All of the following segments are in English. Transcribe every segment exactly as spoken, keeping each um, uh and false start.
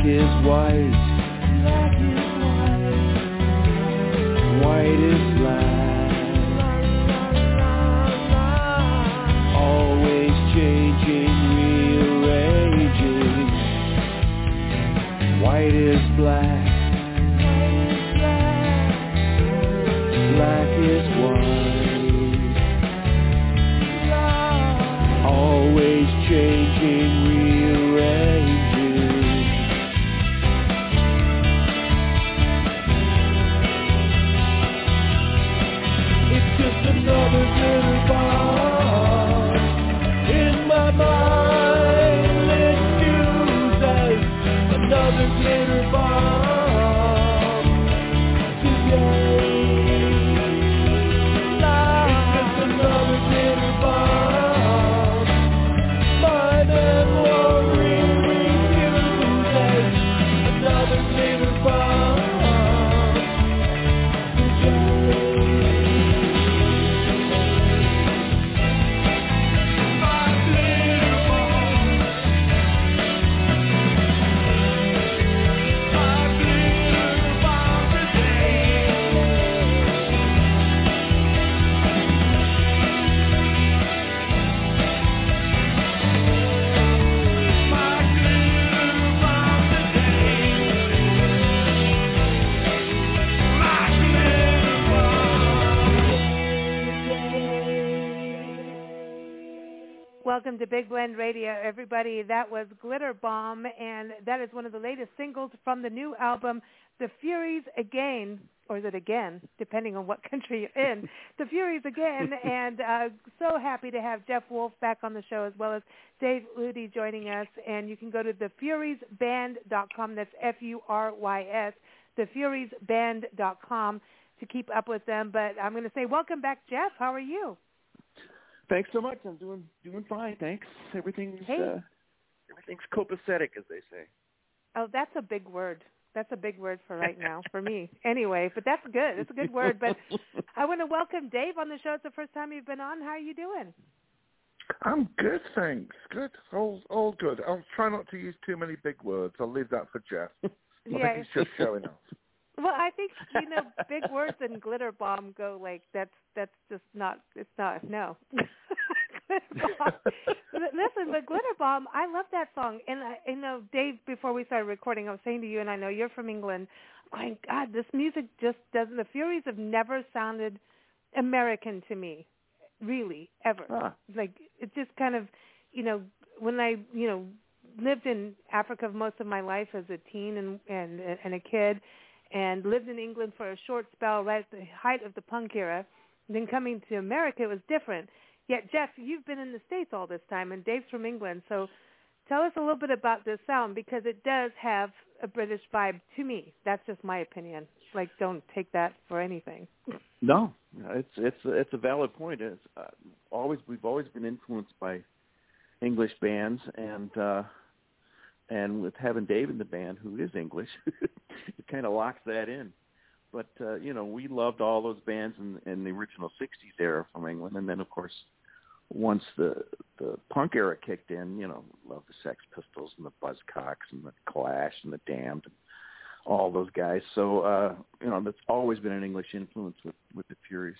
is white. Black is white. White is black. Always changing, rearranging. White is black. Black is white. Always changing, rearranging. It's just another glitter bomb in my mind. It fuses another glitter bomb today. Welcome to Big Blend Radio, everybody. That was Glitter Bomb, and that is one of the latest singles from the new album, The Furies Again, or is it again, depending on what country you're in, The Furies Again, and uh, so happy to have Jeff Wolf back on the show, as well as Dave Ludy joining us, and you can go to the furies band dot com, that's F U R Y S, the furies band dot com to keep up with them, but I'm going to say welcome back, Jeff. How are you? Thanks so much. I'm doing doing fine. Thanks. Everything's hey. uh, everything's copacetic, as they say. Oh, that's a big word. That's a big word for right now for me. Anyway, but that's good. It's a good word. But I want to welcome Dave on the show. It's the first time you've been on. How are you doing? I'm good, thanks. Good. All all good. I'll try not to use too many big words. I'll leave that for Jeff. I yeah. think he's just showing off. Well, I think, you know, big words and glitter bomb go like, that's that's just not, it's not, no. Listen, but Glitter Bomb, I love that song. And, I, you know, Dave, before we started recording, I was saying to you, and I know you're from England, going, God, this music just doesn't, the Furies have never sounded American to me, really, ever. Ah. Like, it just kind of, you know, when I, you know, lived in Africa most of my life as a teen and, and, and a kid, and lived in England for a short spell right at the height of the punk era. And then coming to America, it was different. Yet, Jeff, you've been in the States all this time, and Dave's from England. So tell us a little bit about this sound, because it does have a British vibe to me. That's just my opinion. Like, don't take that for anything. No, it's it's it's a valid point. It's uh, always we've always been influenced by English bands, and uh, and with having Dave in the band, who is English, it kind of locks that in. But, uh, you know, we loved all those bands in, in the original sixties era from England. And then, of course, once the the punk era kicked in, you know, loved the Sex Pistols and the Buzzcocks and the Clash and the Damned and all those guys. So, uh, you know, that's always been an English influence with, with the Furies.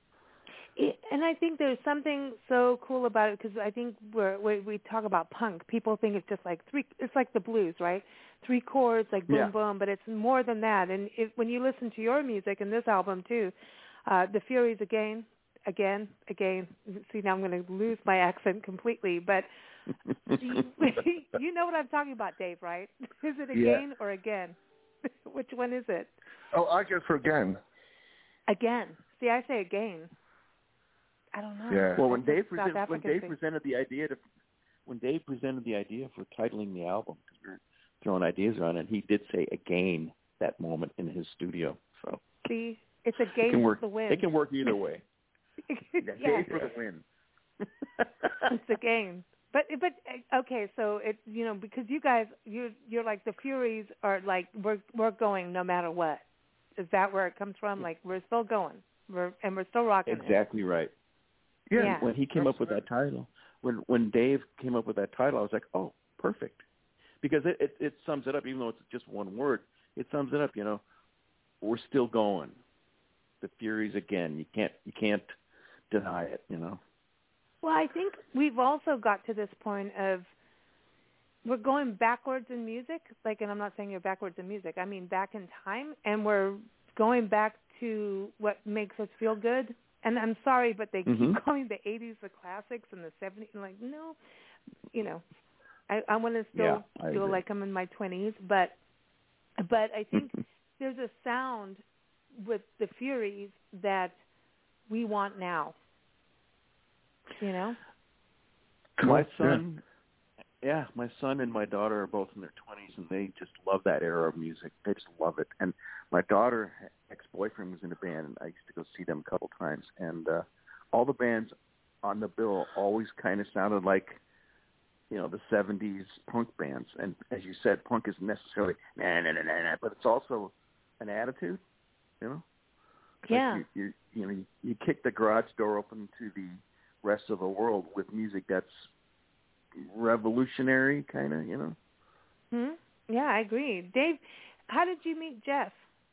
And I think there's something so cool about it, because I think we're, we we talk about punk, people think it's just like three, it's like the blues, right? Three chords, like boom, yeah. boom, but it's more than that. And it, when you listen to your music and this album too, uh, the Furies again, again, again. See, now I'm going to lose my accent completely, but you, you know what I'm talking about, Dave, right? Is it again yeah. or again? Which one is it? Oh, I go for again. Again. See, I say again. I don't know. Yeah. Well, when Dave, present, when Dave thing. presented the idea to, when Dave presented the idea for titling the album, because we were throwing ideas around, and he did say again that moment in his studio. So see, it's a game work, for the win. It can work either way. yeah. Dave for the win. It's a game. But but okay, so it you know because you guys you you're like the Furies are like we're we're going no matter what. Is that where it comes from? Like we're still going, we're and we're still rocking. Exactly it. right. Yeah. yeah. When he came up with that title, when when Dave came up with that title, I was like, oh, perfect, because it, it it sums it up. Even though it's just one word, it sums it up. You know, we're still going. The Furies again. You can't you can't deny it. You know. Well, I think we've also got to this point of we're going backwards in music. Like, and I'm not saying you're backwards in music. I mean back in time, and we're going back to what makes us feel good. And I'm sorry, but they mm-hmm. keep calling the eighties the classics and the seventies. I'm like, no, you know, I, I want to still yeah, feel agree. like I'm in my twenties. But, but I think there's a sound with the Furies that we want now. You know? My son, yeah, my son and my daughter are both in their twenties, and they just love that era of music. They just love it. And my daughter, ex-boyfriend, was in a band, and I used to go see them a couple times. And uh, all the bands on the bill always kind of sounded like, you know, the seventies punk bands. And as you said, punk isn't necessarily nah, nah, nah, nah, nah, but it's also an attitude, you know? Yeah. Like you, you, you know, you, you kick the garage door open to the rest of the world with music that's revolutionary, kind of, you know? Hmm? Yeah, I agree. Dave, how did you meet Jeff?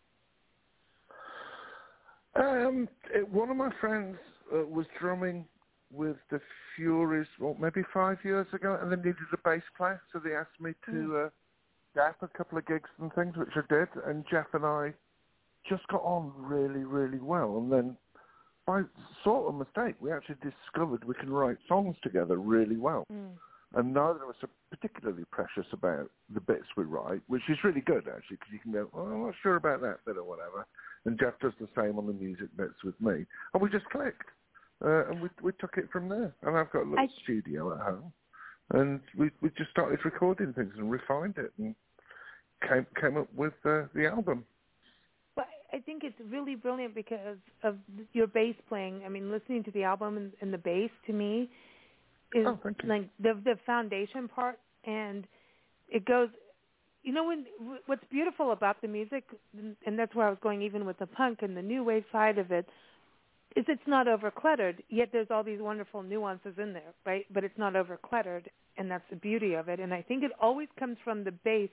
Um, it, one of my friends uh, was drumming with the Furies, well, maybe five years ago, and they needed a bass player, so they asked me to Mm. uh, dap a couple of gigs and things, which I did, and Jeff and I just got on really, really well, and then by sort of mistake, we actually discovered we can write songs together really well. Mm. And neither of us are particularly precious about the bits we write, which is really good, actually, because you can go, oh, I'm not sure about that bit or whatever. And Jeff does the same on the music bits with me. And we just clicked. Uh, and we we took it from there. And I've got a little I... studio at home. And we we just started recording things and refined it and came, came up with uh, the album. Well, I think it's really brilliant because of your bass playing. I mean, listening to the album and, and the bass, to me, is oh, thank you. like the the foundation part, and it goes. You know, when what's beautiful about the music, and that's where I was going, even with the punk and the new wave side of it, is it's not over-cluttered. Yet there's all these wonderful nuances in there, right? But it's not over-cluttered, and that's the beauty of it. And I think it always comes from the bass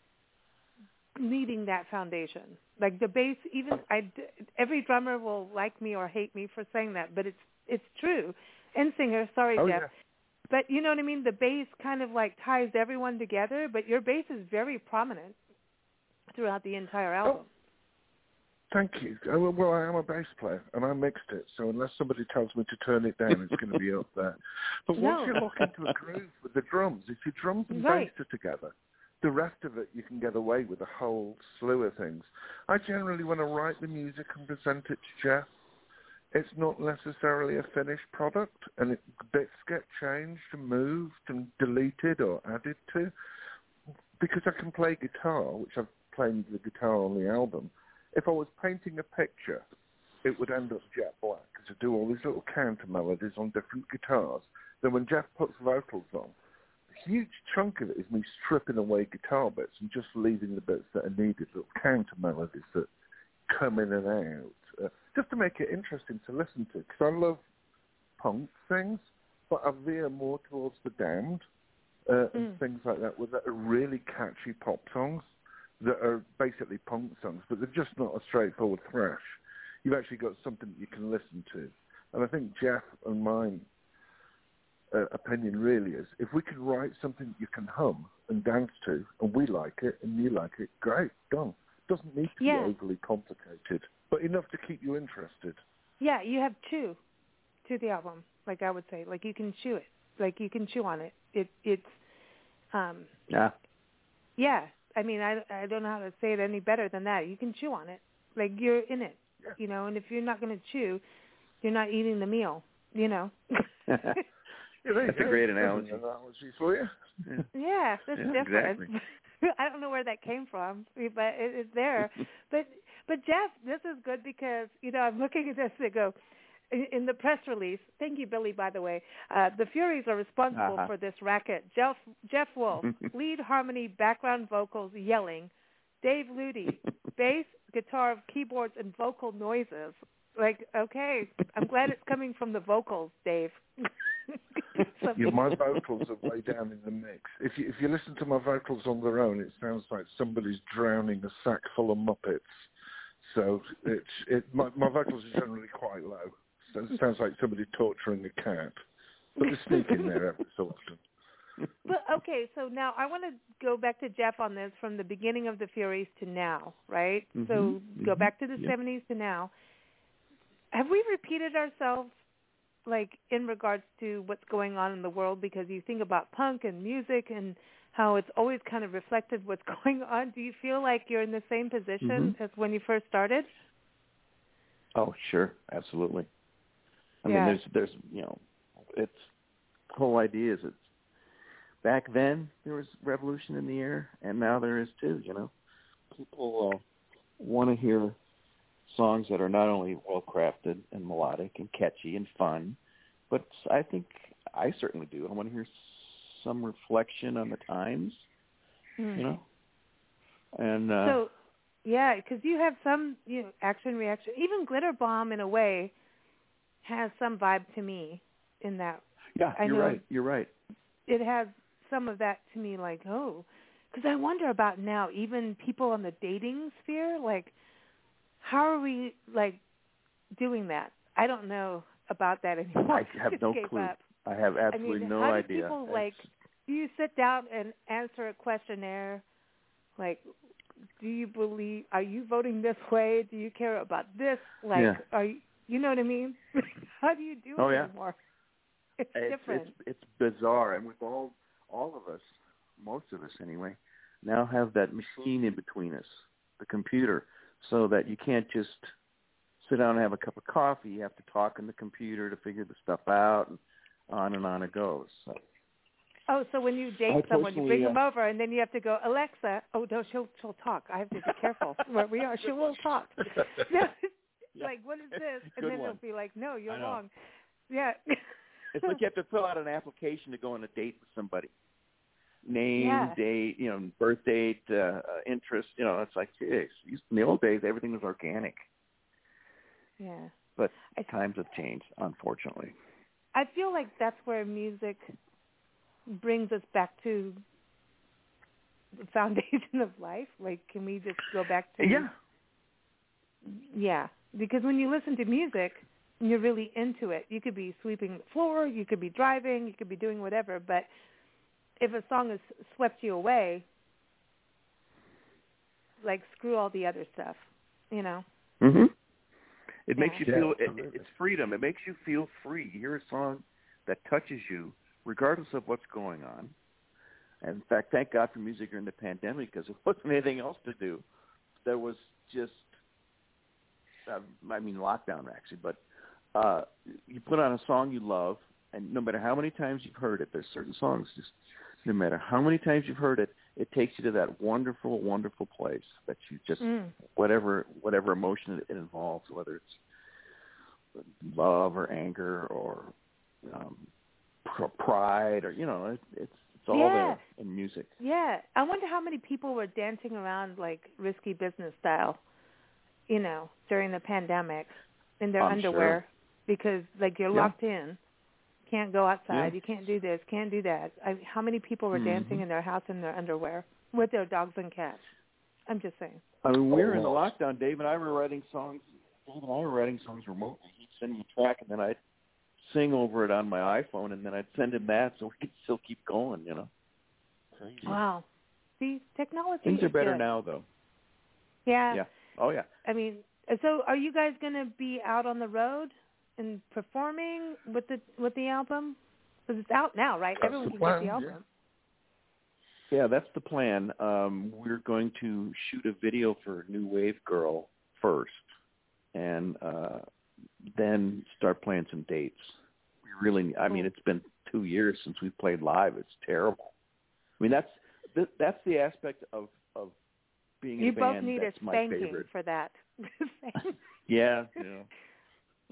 needing that foundation. Like the bass, even I, every drummer will like me or hate me for saying that, but it's it's true. And singer, sorry, oh, Jeff. Yeah. But you know what I mean? The bass kind of like ties everyone together, but your bass is very prominent throughout the entire album. Oh, thank you. Oh, well, I am a bass player, and I mixed it, so unless somebody tells me to turn it down, it's going to be up there. But once No. you lock into a groove with the drums, if your drums and Right. bass are together, the rest of it you can get away with a whole slew of things. I generally, when I write the music and present it to Jeff, it's not necessarily a finished product, and it, bits get changed and moved and deleted or added to. Because I can play guitar, which I've played the guitar on the album, if I was painting a picture, it would end up jet black, because I do all these little counter melodies on different guitars. Then when Jeff puts vocals on, a huge chunk of it is me stripping away guitar bits and just leaving the bits that are needed, little counter melodies that come in and out. Uh, just to make it interesting to listen to, because I love punk things, but I veer more towards the Damned uh, mm. and things like that, that are really catchy pop songs that are basically punk songs, but they're just not a straightforward thrash. You've actually got something that you can listen to. And I think Jeff and mine uh, opinion really is, if we can write something you can hum and dance to, and we like it, and you like it, great, done. Doesn't need to yeah. be overly complicated, but enough to keep you interested. Yeah, you have chew to the album, like I would say. Like you can chew it. Like you can chew on it. It it's um Yeah. Yeah. I mean I I don't know how to say it any better than that. You can chew on it. Like you're in it. Yeah. You know, and if you're not gonna chew, you're not eating the meal, you know. yeah, that's a great analogy. An analogy for you. Yeah, yeah that's yeah, different. Exactly. I don't know where that came from, but it, it's there. but but Jeff, this is good because you know I'm looking at this and go in, in the press release. Thank you, Billy. By the way, uh, the Furies are responsible uh-huh. for this racket. Jeff Jeff Wolf, lead harmony, background vocals, yelling. Dave Ludy, bass, guitar, keyboards, and vocal noises. Like, okay, I'm glad it's coming from the vocals, Dave. Yeah, my vocals are way down in the mix. If you if you listen to my vocals on their own, it sounds like somebody's drowning a sack full of Muppets. So it's it my, my vocals are generally quite low. So it sounds like somebody torturing a cat. But they sneak in there every so often. But okay, so now I want to go back to Jeff on this from the beginning of the Furies to now, right? Mm-hmm. So Mm-hmm. go back to the yeah. seventies to now. Have we repeated ourselves, like, in regards to what's going on in the world? Because you think about punk and music and how it's always kind of reflected what's going on. Do you feel like you're in the same position mm-hmm. as when you first started? Oh, sure. Absolutely. I yeah. mean, there's, there's, you know, it's, the whole idea is it's, back then there was revolution in the air, and now there is too, you know. People uh, want to hear songs that are not only well-crafted and melodic and catchy and fun, but I think I certainly do. I want to hear some reflection on the times, mm. you know. And uh, so, yeah, because you have some, you know, action reaction. Even Glitter Bomb, in a way, has some vibe to me in that. Yeah, I you're know right. You're right. It has some of that to me, like, oh, because I wonder about now, even people on the dating sphere, like, how are we, like, doing that? I don't know about that anymore. I have no clue. Up. I have absolutely I mean, no how idea. Do people, it's... like, do you sit down and answer a questionnaire? Like, do you believe, are you voting this way? Do you care about this? Like, yeah. are you, you know what I mean? How do you do oh, it yeah. anymore? It's, it's different. It's, it's bizarre. And with all, all of us, most of us anyway, now have that machine in between us, the computer, so that you can't just sit down and have a cup of coffee. You have to talk in the computer to figure the stuff out, and on and on it goes. So. Oh, so when you date I someone, you bring uh, them over, and then you have to go, Alexa. Oh no, she'll she'll talk. I have to be careful where we are. She will talk. No, it's yeah. like, what is this? And Good then one. they'll be like, no, you're wrong. Yeah. It's like you have to fill out an application to go on a date with somebody. Name, yeah. date, you know, birth date, uh, uh, interest. You know, it's like, geez, in the old days, everything was organic. Yeah. But I, times have changed, unfortunately. I feel like that's where music brings us back to the foundation of life. Like, can we just go back to... Yeah. Yeah. Because when you listen to music, you're really into it. You could be sweeping the floor, you could be driving, you could be doing whatever, but if a song has swept you away, like, screw all the other stuff, you know? Mm-hmm. It yeah. makes you yeah, feel, it, absolutely. it's freedom. It makes you feel free. You hear a song that touches you, regardless of what's going on. And in fact, thank God for music during the pandemic, because there wasn't anything else to do. There was just, uh, I mean, lockdown, actually, but uh, you put on a song you love, and no matter how many times you've heard it, there's certain songs, just no matter how many times you've heard it, it takes you to that wonderful, wonderful place that you just, mm. whatever whatever emotion it involves, whether it's love or anger or um, pride or, you know, it, it's it's all yeah. there in music. Yeah. I wonder how many people were dancing around like Risky Business style, you know, during the pandemic in their I'm underwear sure. because, like, you're yeah. locked in. Can't go outside. Yeah. You can't do this. Can't do that. I, how many people were mm-hmm. dancing in their house in their underwear with their dogs and cats? I'm just saying. I mean, we were in the lockdown. Dave and I were writing songs. Dave and I were writing songs remotely. He'd send me a track, and then I'd sing over it on my iPhone, and then I'd send him that so we could still keep going, you know. Crazy. Wow. See, technology Things is are better good. now, though. Yeah. Yeah. Oh, yeah. I mean, so are you guys going to be out on the road and performing with the with the album? Because it's out now, right? That's Everyone the can plan, get the album. Yeah. yeah, that's the plan. Um, we're going to shoot a video for New Wave Girl first, and uh, then start playing some dates. We really, I mean, it's been two years since we played live. It's terrible. I mean, that's that's the aspect of, of being in you a band both need that's a my spanking favorite. for that. yeah, yeah.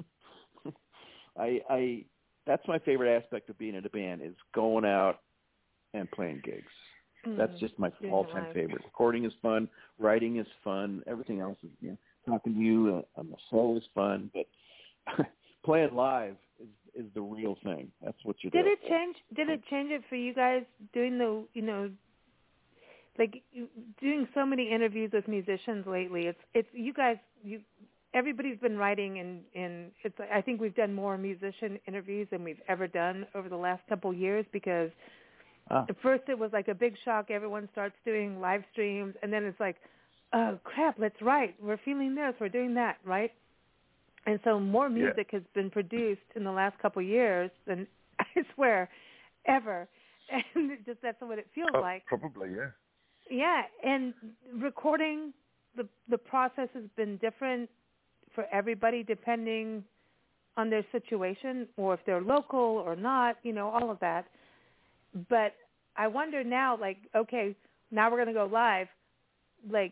I, I, that's my favorite aspect of being in a band is going out and playing gigs. Mm, that's just my all-time favorite. Recording is fun. Writing is fun. Everything else is, you know, talking to you uh, on the show is fun. But playing live is, is the real thing. That's what you're Did doing. it change? Did it change it for you guys doing the, you know, like doing so many interviews with musicians lately? It's it's you guys. You everybody's been writing, and and it's. I think we've done more musician interviews than we've ever done over the last couple years because ah. at first it was like a big shock. Everyone starts doing live streams, and then it's like, oh crap, let's write. We're feeling this. We're doing that, right? And so more music yeah. has been produced in the last couple of years than, I swear, ever. And it just that's what it feels oh, like. Probably, yeah. Yeah, and recording, the the process has been different for everybody depending on their situation or if they're local or not, you know, all of that. But I wonder now, like, okay, now we're going to go live. Like,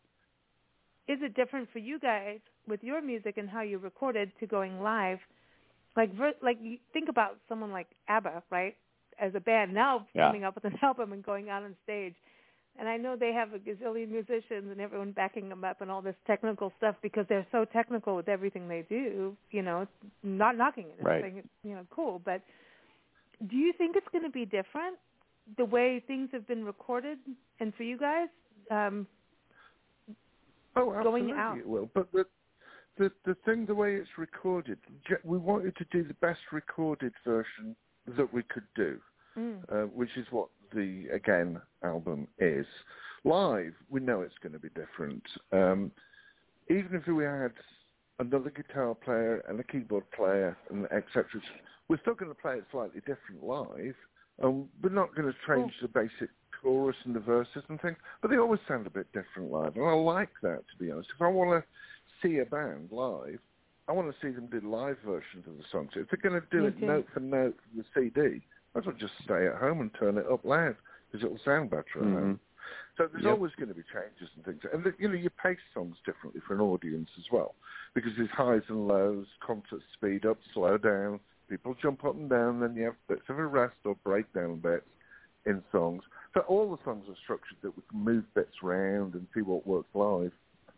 is it different for you guys with your music and how you recorded to going live? Like, like you think about someone like ABBA, right, as a band now yeah. coming up with an album and going out on stage. And I know they have a gazillion musicians and everyone backing them up and all this technical stuff because they're so technical with everything they do, you know, not knocking it. Right. Saying it's, you know, cool. But do you think it's going to be different, the way things have been recorded? And for you guys, um, oh, absolutely going out? It will. But the, the, the thing, the way it's recorded, we wanted to do the best recorded version that we could do, mm. uh, which is what the Again album is. Live, we know it's going to be different. Um, even if we had another guitar player and a keyboard player and et cetera, we're still going to play it slightly different live. Um, we're not going to change cool. the basic chorus and the verses and things, but they always sound a bit different live. And I like that, to be honest. If I want to see a band live, I want to see them do live versions of the songs. If they're going to do Me it too. note for note from the C D, I might as well just stay at home and turn it up loud because it'll sound better at mm-hmm. home. So there's yep. always going to be changes and things. And, you know, you pace songs differently for an audience as well because there's highs and lows, concerts speed up, slow down, people jump up and down, then you have bits of a rest or breakdown bits in songs. So all the songs are structured that we can move bits around and see what works live.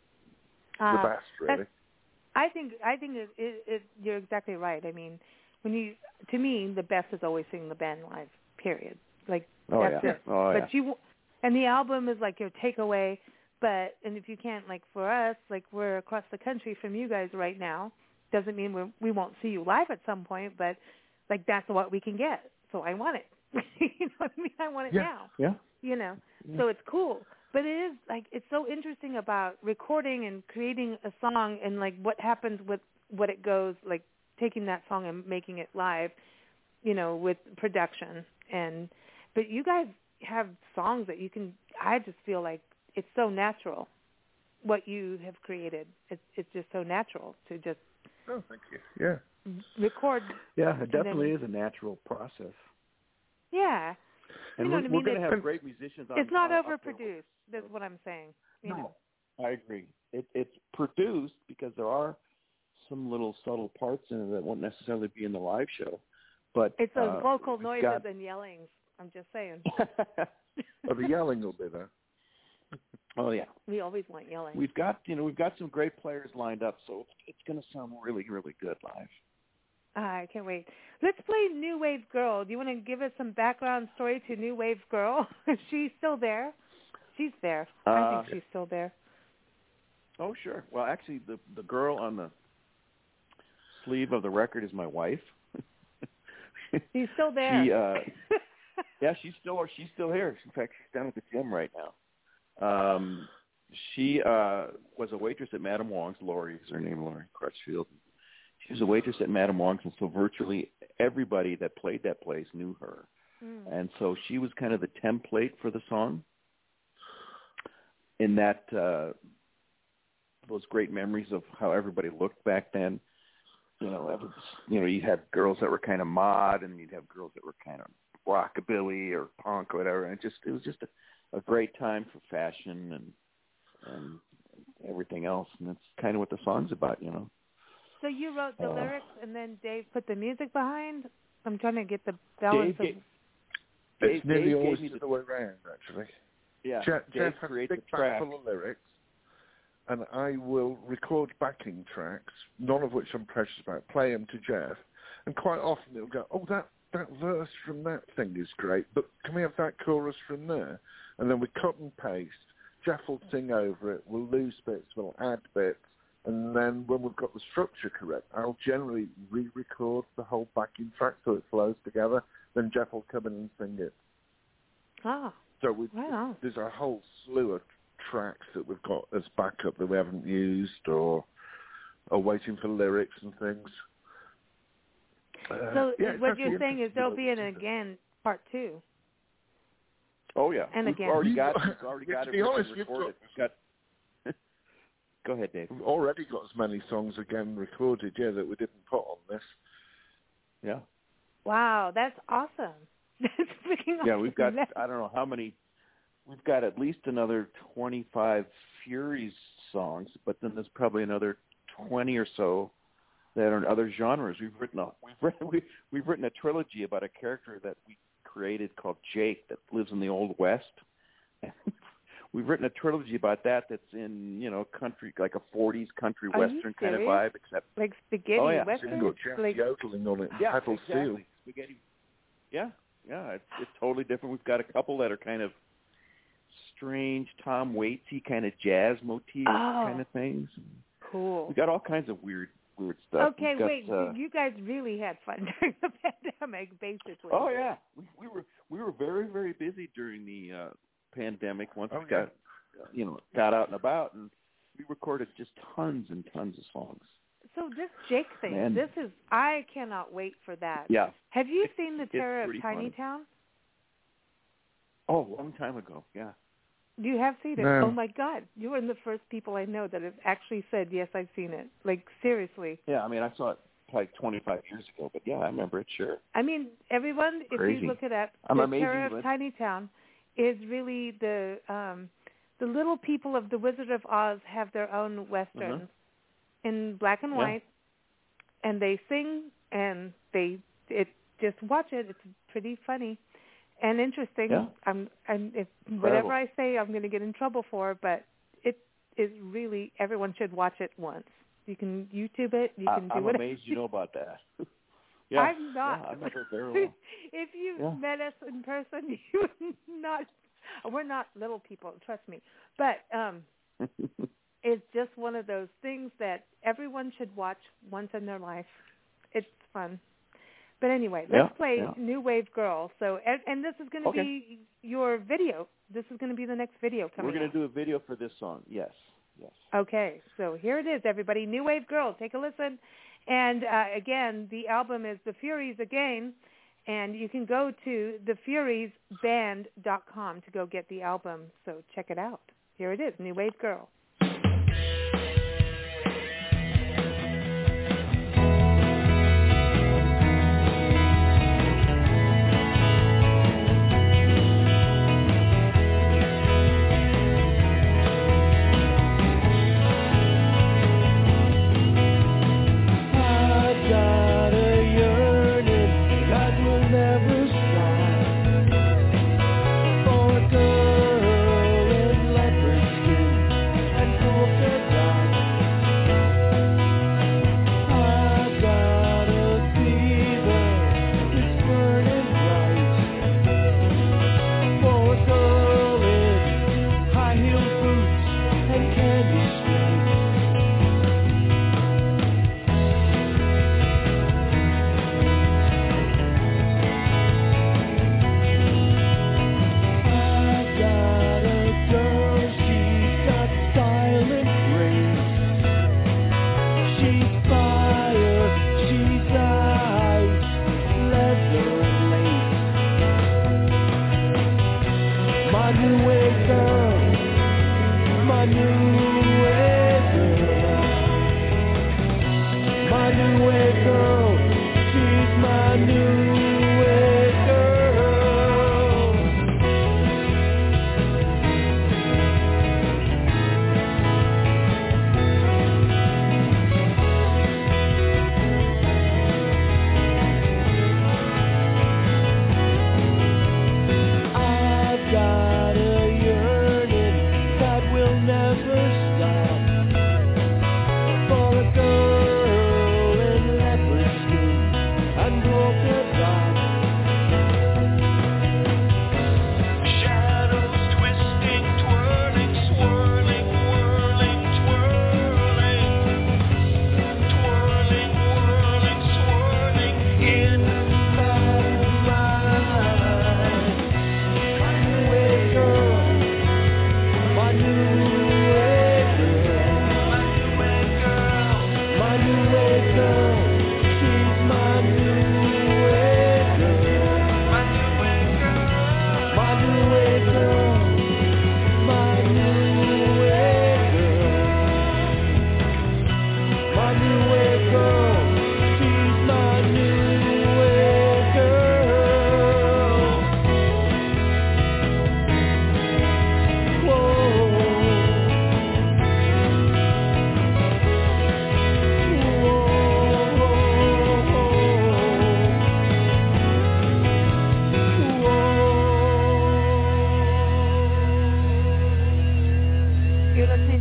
Uh, the best, really. I think I think it, it, it, you're exactly right. I mean, when you to me, the best is always seeing the band live. Period. Like oh, that's yeah. it. Oh, but yeah. you and the album is like your takeaway. But and if you can't, like for us, like we're across the country from you guys right now. Doesn't mean we we won't see you live at some point, but like that's what we can get. So I want it. You know what I mean? I want it yeah. now. Yeah. You know. Yeah. So it's cool. But it is like it's so interesting about recording and creating a song and like what happens with what it goes like taking that song and making it live, you know, with production and but you guys have songs that you can I just feel like it's so natural what you have created. It's it's just so natural to just oh, thank you. Yeah. record. Yeah, it definitely then, is a natural process. Yeah. And you know we're, what I we're mean? going to It's, have great musicians on. it's not on, overproduced. That's what I'm saying. You no, know. I agree. It, it's produced because there are some little subtle parts in it that won't necessarily be in the live show. But it's those uh, vocal noises got... and yellings. I'm just saying. Oh, the yelling will be there. Oh yeah. We always want yelling. We've got you know we've got some great players lined up, so it's, it's going to sound really really good live. I can't wait. Let's play New Wave Girl. Do you want to give us some background story to New Wave Girl? Is she still there? She's there. Uh, I think she's still there. Oh, sure. Well, actually, the the girl on the sleeve of the record is my wife. She's still there. She, uh, yeah, she's still she's still here. In fact, she's down at the gym right now. Um, she uh, was a waitress at Madame Wong's. Lori is her name, Lori Crutchfield. She was a waitress at Madame Wong's, and so virtually everybody that played that place knew her. Mm. And so she was kind of the template for the song. In that, uh, those great memories of how everybody looked back then. You know, was, you know, you had girls that were kind of mod, and you'd have girls that were kind of rockabilly or punk or whatever. And it just, it was just a, a great time for fashion and and everything else. And that's kind of what the song's about, you know. So you wrote the uh, lyrics, and then Dave put the music behind. I'm trying to get the balance Dave, of. It's Dave, nearly Dave always the, the other way around, actually. Yeah, Jeff, Dave Jeff has a creates big the track. bag full of lyrics, and I will record backing tracks, none of which I'm precious about, play them to Jeff, And quite often it'll go, oh, that, that verse from that thing is great, but can we have that chorus from there? And then we cut and paste. Jeff will sing over it. We'll lose bits. We'll add bits. And then when we've got the structure correct, I'll generally re-record the whole backing track so it flows together. Then Jeff will come in and sing it. Ah, so we've, wow. There's a whole slew of tracks that we've got as backup that we haven't used or are waiting for lyrics and things. So uh, yeah, what you're saying is there'll be an again part two. Oh yeah, and we've again. already got we've already yeah, got to it be honest, recorded. We've got. Go ahead, Dave. We've already got as many songs again recorded, yeah, that we didn't put on this. Yeah. Wow, that's awesome. That's freaking awesome. Yeah, we've got I don't know how many. We've got at least another twenty-five Furies songs, but then there's probably another twenty or so that are in other genres. We've written a we've written, we, we've written a trilogy about a character that we created called Jake that lives in the Old West. We've written a trilogy about that that's in, you know, country, like a forties country Are western kind of vibe, except like spaghetti oh, yeah. western, got Jeff like yodeling on it, yeah, pedal exactly. steel. Spaghetti. Yeah, yeah, it's, it's totally different. We've got a couple that are kind of strange Tom Waitsy kind of jazz motif oh, kind of things. Cool. We got all kinds of weird, weird stuff. Okay, got, wait, uh, you guys really had fun during the pandemic, basically. Oh yeah, we, we were we were very very busy during the uh, pandemic. Once oh, we got yeah. you know got out and about, and we recorded just tons and tons of songs. So this Jake thing, Man. this is I cannot wait for that. Yeah. Have you It's, seen The it's Terror of pretty Tiny funny. Town? Oh, a long time ago. Yeah. You have seen it? No. Oh my God, you were the first people I know that have actually said yes, I've seen it. Like seriously. Yeah, I mean, I saw it like twenty-five years ago, but yeah, I remember it. Sure. I mean, everyone, Crazy. if you look it up, I'm The amazing Terror of with- Tiny Town is really the um, the little people of the Wizard of Oz have their own westerns Mhm. in black and Yeah. white, and they sing and they it just watch it. It's pretty funny and interesting. Yeah. I'm, I'm if Incredible. whatever I say, I'm going to get in trouble for, but it is really everyone should watch it once. You can YouTube it. You can I, do I'm whatever. amazed you know about that. yeah. I'm not. Yeah, I remember very well. If you Yeah. met us in person, you would not. We're not little people, trust me. But um, it's just one of those things that everyone should watch once in their life. It's fun. But anyway, let's Yeah, play yeah. New Wave Girl. So, and, and this is going to Okay. be your video. This is going to be the next video coming We're going out. to do a video for this song. Yes. Yes. Okay, so here it is, everybody. New Wave Girl. Take a listen. And uh, again, the album is The Furies Again, and you can go to the furies band dot com to go get the album. So check it out. Here it is, New Wave Girl. I've got a yearning that will never stop for a girl in leopard skin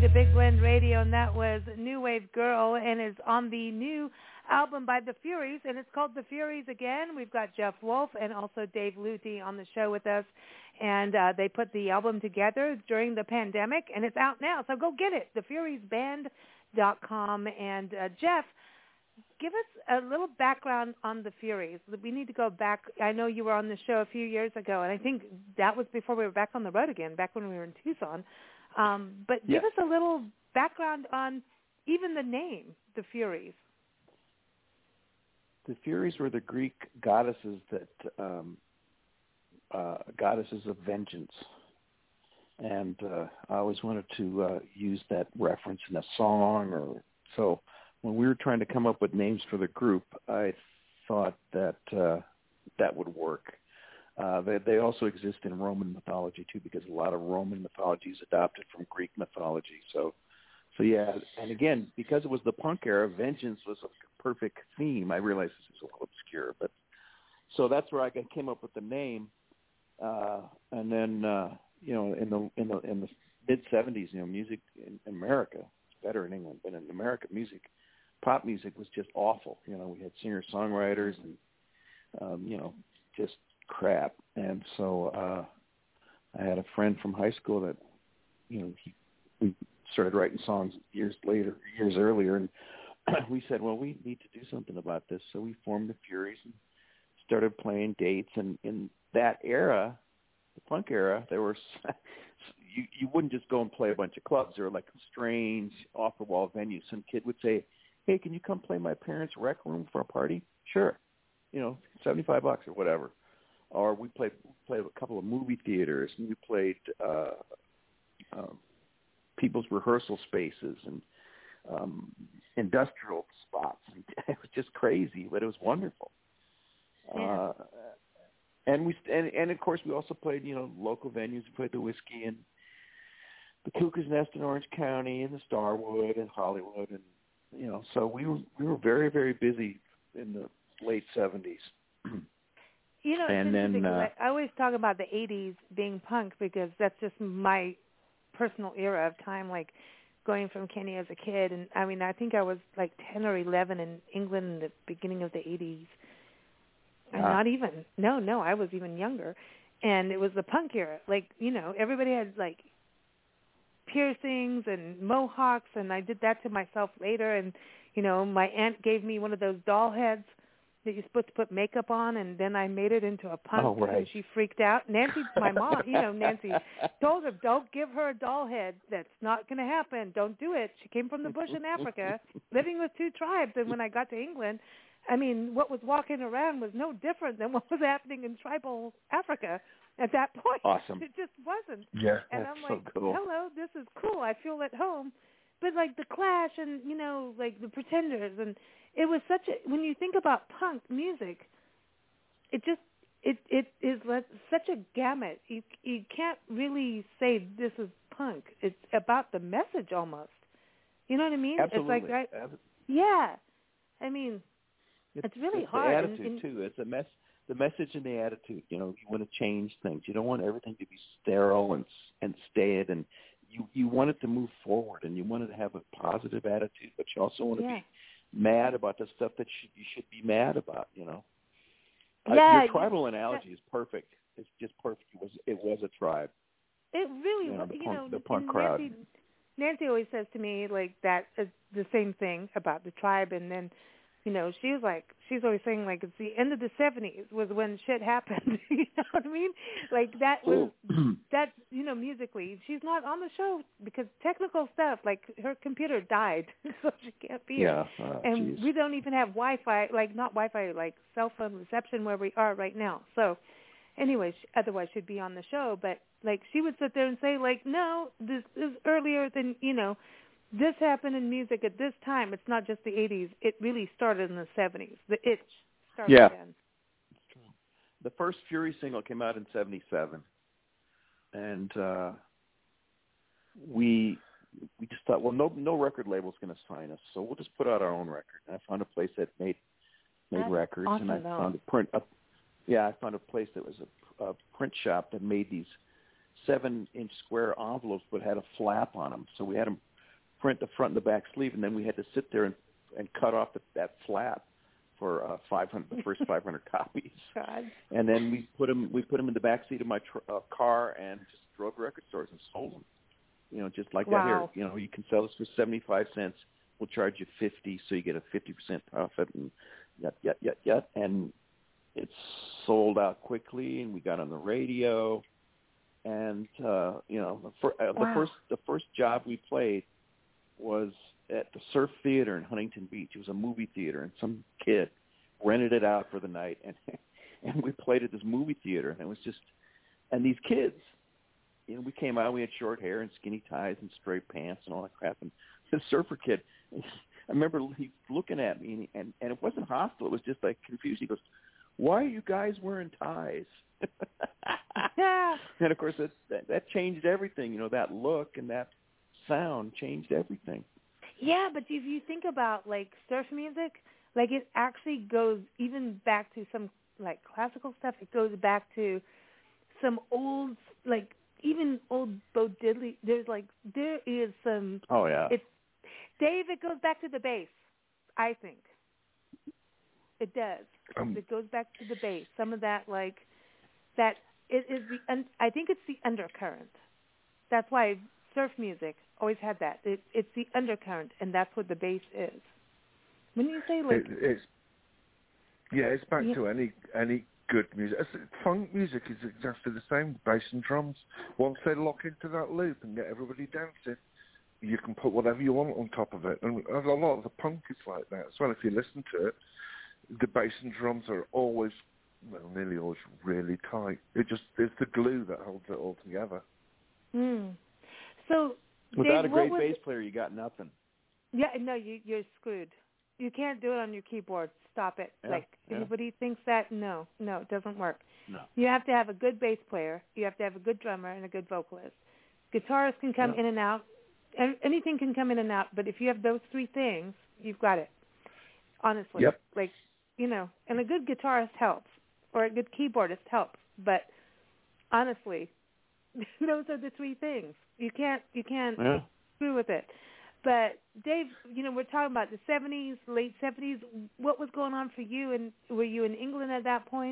to Big Blend Radio, and that was New Wave Girl, and is on the new album by The Furies, and it's called The Furies Again. We've got Jeff Wolf and also Dave Lutie on the show with us, and uh, they put the album together during the pandemic, and it's out now, so go get it, the furies band dot com. And uh, Jeff, give us a little background on The Furies. We need to go back. I know you were on the show a few years ago, and I think that was before we were back on the road again, back when we were in Tucson. Um, but give yes. us a little background on even the name, The Furies. The Furies were the Greek goddesses that um, uh, goddesses of vengeance, and uh, I always wanted to uh, use that reference in a song. Or so when we were trying to come up with names for the group, I thought that uh, that would work. Uh, they, they also exist in Roman mythology too, because a lot of Roman mythology is adopted from Greek mythology. So, so yeah, and again, because it was the punk era, vengeance was a perfect theme. I realize this is a little obscure, but so that's where I came up with the name. Uh, and then, uh, you know, in the in the in the mid seventies, you know, music in America, it's better in England, but in America, music, pop music was just awful. You know, we had singer songwriters and um, you know, just crap. And so uh, I had a friend from high school that, you know, he, we started writing songs years later, years earlier, and we said, well, we need to do something about this. So we formed the Furies and started playing dates. And in that era, the punk era, there were you you wouldn't just go and play a bunch of clubs. There were like strange off-the-wall venues. Some kid would say, hey, can you come play my parents' rec room for a party? Sure. You know, seventy-five bucks or whatever. Or we played played a couple of movie theaters, and we played uh, uh, people's rehearsal spaces and um, industrial spots. And it was just crazy, but it was wonderful. Yeah. Uh, and we and, and of course we also played, you know, local venues. We played the Whiskey and the Cuckoo's Nest in Orange County, and the Starwood and Hollywood, and you know, so we were we were very very busy in the late seventies. You know, it's and interesting then, uh, I always talk about the eighties being punk because that's just my personal era of time, like going from Kenya as a kid. And, I mean, I think I was like ten or eleven in England in the beginning of the eighties. And ah. not even, no, no, I was even younger. And it was the punk era. Like, you know, everybody had, like, piercings and mohawks, and I did that to myself later. And, you know, my aunt gave me one of those doll heads that you're supposed to put makeup on, and then I made it into a punk, oh, right. and she freaked out. Nancy, my mom, you know, Nancy told her, don't give her a doll head. That's not going to happen. Don't do it. She came from the bush in Africa, living with two tribes, and when I got to England, I mean, what was walking around was no different than what was happening in tribal Africa at that point. Awesome. It just wasn't. Yeah. And That's I'm like, so cool. hello, this is cool. I feel at home. But, like, the Clash and, you know, like, the Pretenders, and it was such a, when you think about punk music, it just, it it is like such a gamut. You you can't really say this is punk. It's about the message almost. You know what I mean? Absolutely. It's like, right, yeah. I mean, it's, it's really it's hard. the attitude, and, and, too. It's a mess. The message and the attitude. You know, you want to change things. You don't want everything to be sterile and and staid, and you you want it to move forward, and you want it to have a positive attitude, but you also want to yeah. be mad about the stuff that should, you should be mad about. You know. Yeah. Uh, your tribal yeah, analogy yeah. is perfect. It's just perfect. It was it was a tribe. It really you know, was. the You punk, know, the punk crowd. Nancy, Nancy always says to me like that is the same thing about the tribe, and then. You know, she was like, she's always saying, like, it's the end of the seventies was when shit happened. You know what I mean? Like, that was, that, you know, musically. She's not on the show because technical stuff, like, her computer died, so she can't be yeah, here. oh, and geez. we don't even have Wi-Fi, like, not Wi-Fi, like, cell phone reception where we are right now. So, anyway, she, otherwise she'd be on the show. But, like, she would sit there and say, like, no, this is earlier than, you know, this happened in music at this time. It's not just the eighties. It really started in the seventies. The itch started yeah. then. The first Fury single came out in seventy-seven. And uh, we we just thought, well, no no record label's going to sign us, so we'll just put out our own record. And I found a place that made made That's records, awesome, and I though. found a print. A, yeah, I found a place that was a, a print shop that made these seven-inch square envelopes but had a flap on them. So we had them print the front and the back sleeve, and then we had to sit there and, and cut off the, that flap for uh, five hundred, the first five hundred copies. God. And then we put them, we put them in the back seat of my tr- uh, car and just drove to record stores and sold them. You know, just like Wow. that here. You know, you can sell this for seventy-five cents. We'll charge you fifty, so you get a fifty percent profit, and yet, yet, yet, yet. And it's sold out quickly, and we got on the radio. And uh, you know, the, fir- uh, Wow. the first the first job we played was at the Surf Theater in Huntington Beach. It was a movie theater, and some kid rented it out for the night, and and we played at this movie theater, and it was just, and these kids, you know, we came out, we had short hair and skinny ties and straight pants and all that crap, and this surfer kid, I remember he looking at me, and, and and it wasn't hostile, it was just like confused. He goes, "Why are you guys wearing ties?" Yeah. And of course, that, that that changed everything. You know, that look and that sound changed everything. Yeah, but if you think about, like, surf music, like, it actually goes even back to some, like, classical stuff. It goes back to some old, like, even old Bo Diddley. There's, like, there is some. Oh, yeah. It's, Dave, it goes back to the bass, I think. It does. Um, It goes back to the bass. Some of that, like, that it is the, un, I think it's the undercurrent. That's why surf music always had that. It, it's the undercurrent, and that's what the bass is. When you say, like... it, it's, yeah, it's back Yeah. to any any good music. It's- Funk music is exactly the same, bass and drums. Once they lock into that loop and get everybody dancing, you can put whatever you want on top of it. And a lot of the punk is like that as well. If you listen to it, the bass and drums are always, well, nearly always really tight. It just, it's the glue that holds it all together. Mm. So, Without Dave, a great what was bass player, you got nothing. Yeah, no, you, you're screwed. You can't do it on your keyboard. Stop it. Yeah, like, yeah. anybody thinks that, no, no, it doesn't work. No. You have to have a good bass player. You have to have a good drummer and a good vocalist. Guitarists can come Yeah. in and out. An- Anything can come in and out, but if you have those three things, you've got it. Honestly. Yep. Like, you know, and a good guitarist helps, or a good keyboardist helps, but honestly, those are the three things. You can't, you can't Yeah. screw with it. But Dave, you know, we're talking about the seventies, late seventies. What was going on for you, and were you in England at that point?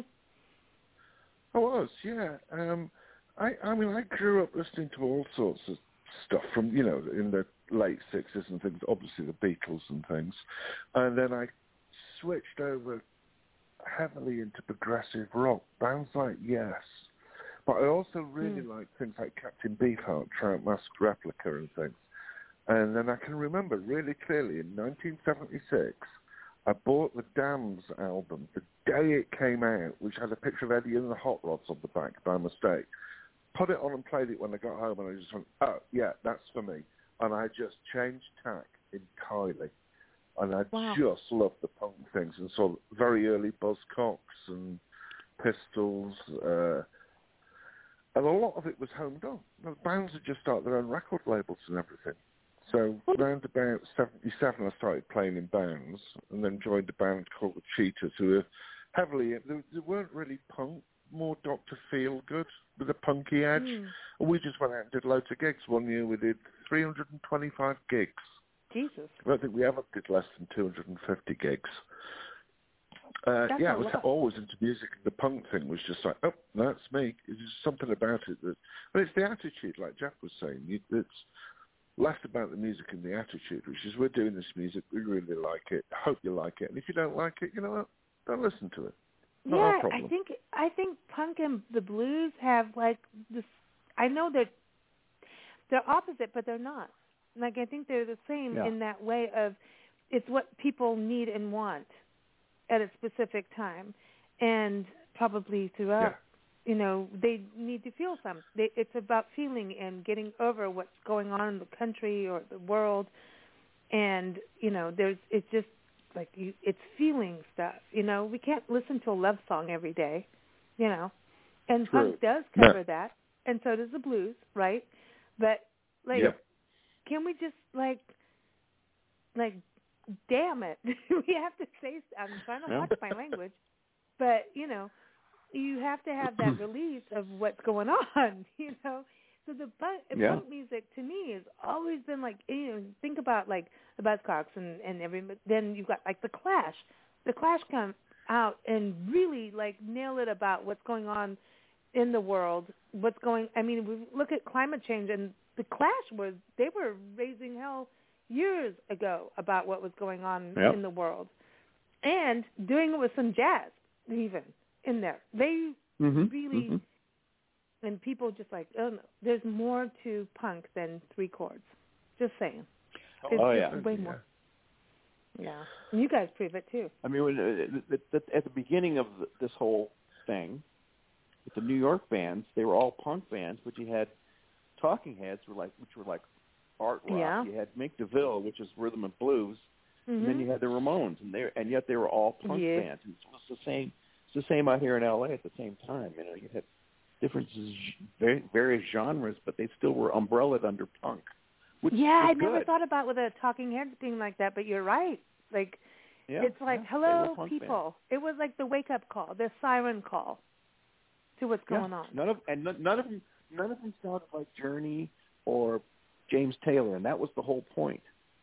I was, yeah. Um, I, I mean, I grew up listening to all sorts of stuff from, you know, in the late sixties and things, obviously the Beatles and things. And then I switched over heavily into progressive rock, bands like Yes. But I also really Mm. liked things like Captain Beefheart, Trout Mask Replica and things. And then I can remember really clearly in nineteen seventy-six, I bought the Damns album the day it came out, which had a picture of Eddie and the Hot Rods on the back by mistake. Put it on and played it when I got home, and I just went, oh, yeah, that's for me. And I just changed tack entirely. And I Wow. just loved the punk things, and saw very early Buzzcocks and Pistols, uh, and a lot of it was home done. The bands had just started their own record labels and everything. So around about seventy-seven, I started playing in bands, and then joined a band called the Cheetahs, who were heavily, they, they weren't really punk, more Doctor Feelgood with a punky edge. Mm. And we just went out and did loads of gigs. One year we did three hundred twenty-five gigs. Jesus. I don't think we ever did less than two hundred fifty gigs. Uh, That's yeah, a I was lot. always into music, and the punk thing was just like, oh, that's me. There's just something about it that, but it's the attitude, like Jeff was saying. You, it's less about the music and the attitude, which is we're doing this music, we really like it, hope you like it, and if you don't like it, you know what, don't listen to it. Not our Yeah, problem. I think I think punk and the blues have like this. I know they're they're opposite, but they're not. Like I think they're the same Yeah. in that way of it's what people need and want at a specific time, and probably throughout. Yeah. You know, they need to feel something. They, it's about feeling and getting over what's going on in the country or the world, and you know, there's it's just like you, it's feeling stuff. You know, we can't listen to a love song every day. You know, and True. punk does No. cover that, and so does the blues, right? But like, Yep. can we just like, like, damn it, we have to say. I'm trying to Yeah. watch my language, but you know. You have to have that release of what's going on, you know. So the punk, Yeah. punk music to me is always been like, you know, think about like the Buzzcocks and and every. Then you've got like the Clash. The Clash come out and really like nail it about what's going on in the world. What's going? I mean, we look at climate change, and the Clash was they were raising hell years ago about what was going on yep. in the world, and doing it with some jazz even in there. They mm-hmm. really. Mm-hmm. And people just like, oh, no, there's more to punk than three chords. Just saying. Oh, it's oh just yeah. way yeah. more. Yeah. And you guys prove it, too. I mean, when, uh, at the beginning of this whole thing, with the New York bands, they were all punk bands, but you had Talking Heads, were like, which were like art rock. Yeah. You had Mick DeVille, which is rhythm and blues. Mm-hmm. And then you had the Ramones, and they and yet they were all punk yeah. bands. And it was the same. It's the same out here in L A at the same time. You know, you had differences, various genres, but they still were umbrellaed under punk. Which yeah, I good. never thought about with a Talking Heads being like that, but you're right. Like, yeah, it's like, yeah, hello, people. Bands. It was like the wake-up call, the siren call to what's yeah. going on. None of and none of them, none of them sounded like Journey or James Taylor, and that was the whole point.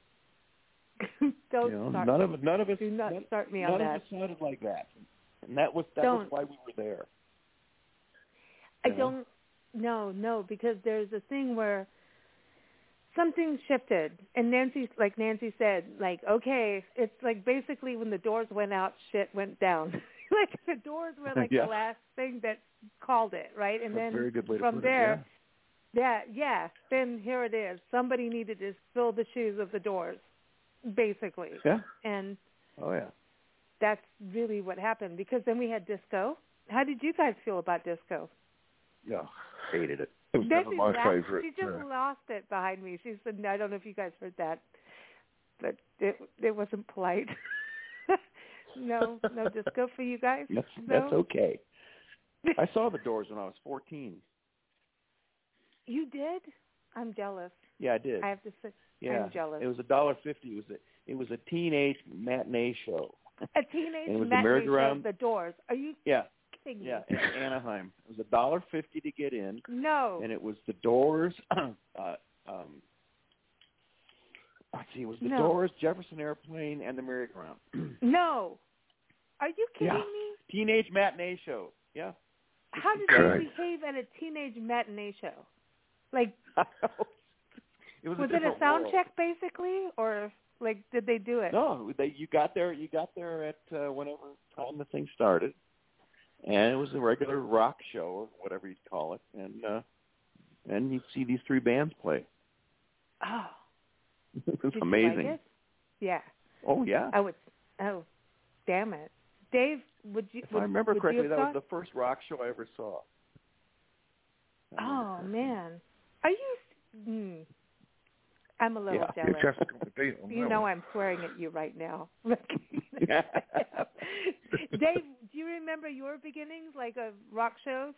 Don't you know, start none me. of none of us. Do not none, start me none on of that. us sounded like that, and that was that Don't. was why we were there. I You know? don't, no, no, because there's a thing where something shifted, and Nancy, like Nancy said, like, okay, it's like basically when the Doors went out, shit went down. Like the Doors were like yeah. the last thing that called it, right? And That's then a very good way to from put there, it, yeah, yeah, then here it is. Somebody needed to fill the shoes of the Doors, basically. yeah. And Oh yeah. that's really what happened, because then we had disco. How did you guys feel about disco? Yeah, hated it. It was never Nancy's my laughed. favorite. She just uh, lost it behind me. She said, I don't know if you guys heard that, but it it wasn't polite. no, no disco for you guys? That's, no? that's okay. I saw the Doors when I was fourteen. You did? I'm jealous. Yeah, I did. I have to say, yeah, I'm jealous. it was a dollar fifty. It was a it was a teenage matinee show. A teenage and it was matinee the show, the Doors. Are you Yeah. kidding me? Yeah, in Anaheim. It was a dollar fifty to get in. No. And it was the Doors. uh, um, let's see, it was the no. Doors, Jefferson Airplane, and the Merry-Go-Round. No. Are you kidding yeah. me? Teenage matinee show. Yeah. How did Correct. they behave at a teenage matinee show? Like, it was, was a it a different sound world. check basically, or like did they do it? No, they, you got there. You got there at uh, whenever time the thing started, and it was a regular rock show or whatever you'd call it, and uh, and you'd see these three bands play. Oh, it was did amazing. You like it? Yeah. Oh yeah. I would. Oh, damn it, Dave. Would you? If would, I remember would correctly, you that have was the first rock show I ever saw. Oh man, are you? Hmm. I'm a little Yeah. jealous. You just got the beat on You that know one. I'm swearing at you right now. Dave, do you remember your beginnings, like of rock shows?